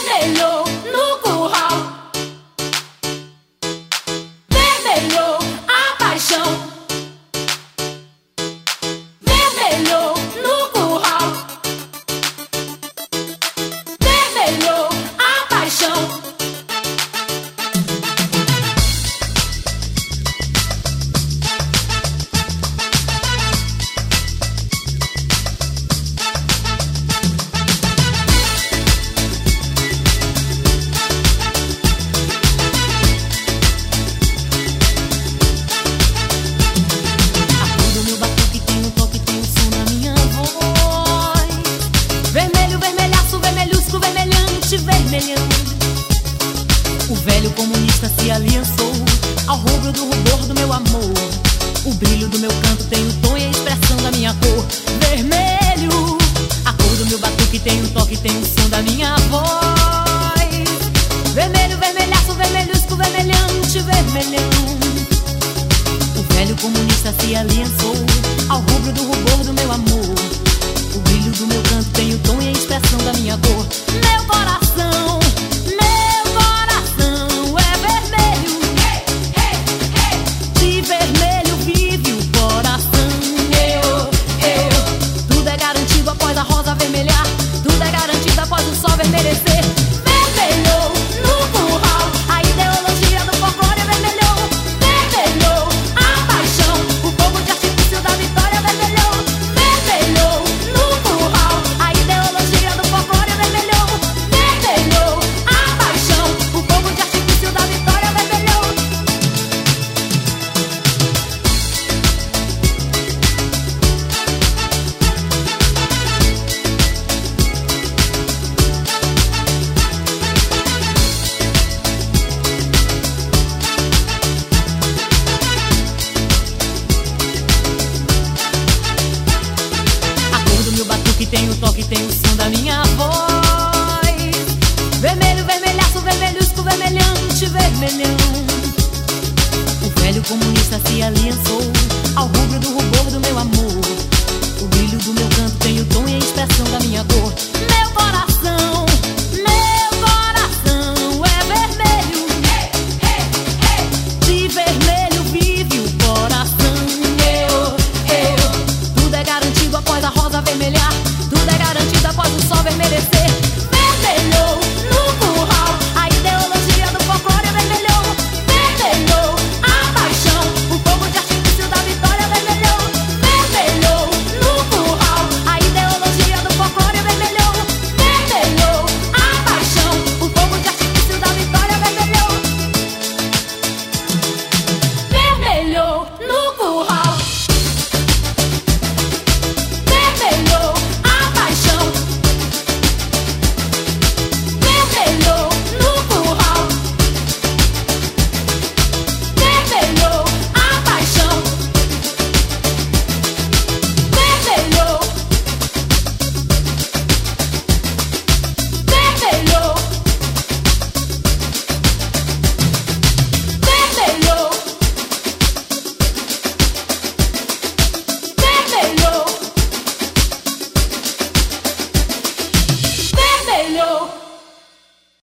vermelho no curral, vermelho a paixão, vermelho no curral, vermelho a paixão. O velho comunista se aliançou ao rubro do rubor do meu amor. O brilho do meu canto tem o tom e a expressão da minha cor. Vermelho, a cor do meu batuque tem o toque, tem o som da minha voz. Vermelho, vermelhaço, vermelhusco, vermelhante, vermelhão. O velho comunista se aliançou ao rubro do rubor do meu amor. O brilho do meu canto tem o tom e a expressão da minha cor.